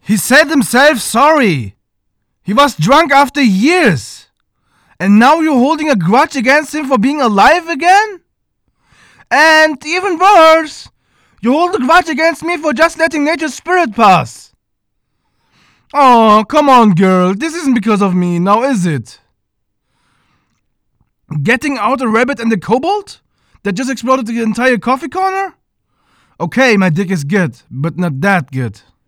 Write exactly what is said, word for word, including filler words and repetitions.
He said himself sorry. He was drunk after years. And now you're holding a grudge against him for being alive again? And even worse, you hold a grudge against me for just letting nature's spirit pass. Oh, come on, girl. This isn't because of me, now is it? Getting out a rabbit and a kobold? That just exploded the entire coffee corner? Okay, my dick is good, but not that good.